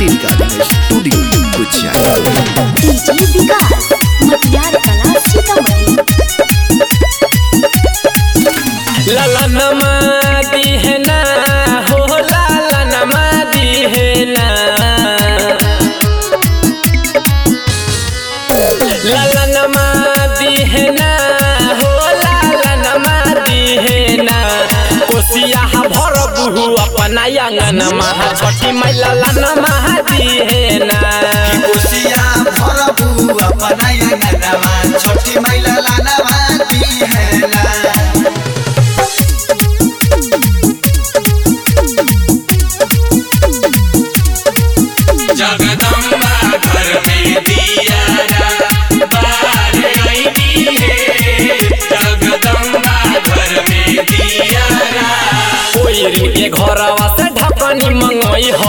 City Recording Studio Kuchai DJ विकास मटियार कला सीतामढ़ी। लाला नमा दी है ना हो लाला नमा दी है ना लाला नमा दी है ना हो लाला नमा दी है ना कोसिया भर बुहु अपना आंगन महा छठी माई लाला नमा दी है ना कोसिया भर बुहु अपना आंगन महा छठी माई लाला नमा दी है ना जगदम्बा घर में दिया बाहर आई है जगदम्बा घर में दिया कोई के घरवा से ढकनी मंगई हो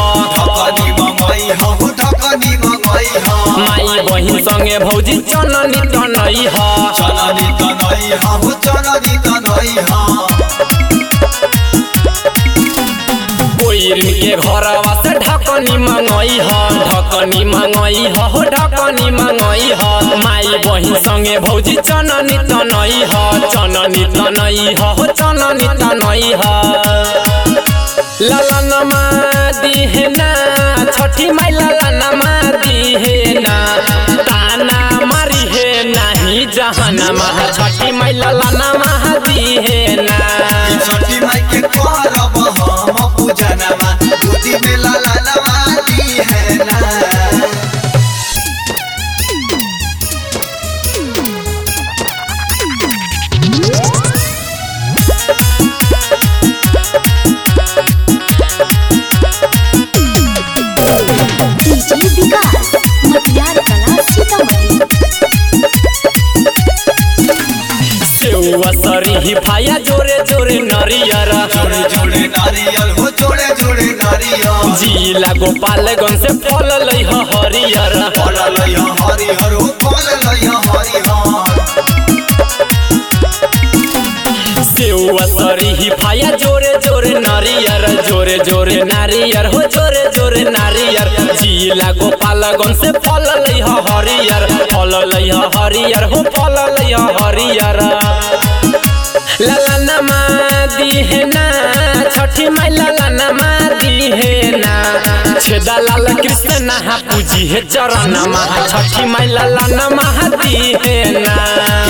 माई बहिन संगे भौजी चननी तनई हो कोई के घरवा से ढकनी मंगई हो ढकनी मंगई हो माई बहिन संगे भौजी चननी तनई हो लाला नमा दी है ना छठी माई लाला नमा दी है ना ताना मारी है नहीं जहानमा छठी माई लाला नमा दी है ना छठी माई के करब हम पूजनमा गोदी में लाला नमा दी है ना DJ विकास मटियार कला सीतामढ़ी। सेवा सरी ही भाया जोरे जोरे नरियर जोड़े नारियल हो जोड़े नारियल जिला गोपालगंज से फल लई ह हरियर फल लय हरिहर हो फल लय हरिहर सेवा सरी ही भाया जोरे जोरे नारियर हो जोरे नारियर जिला गोपालगंज से फल लई ह हरियर हो फल लई हरियर लाला नमा दी है ना छठी माई लाला नमा दी है ना छेदा लाल कृष्ण नहा पूजी है चरण महा छठी माई लाला नमा दी है ना।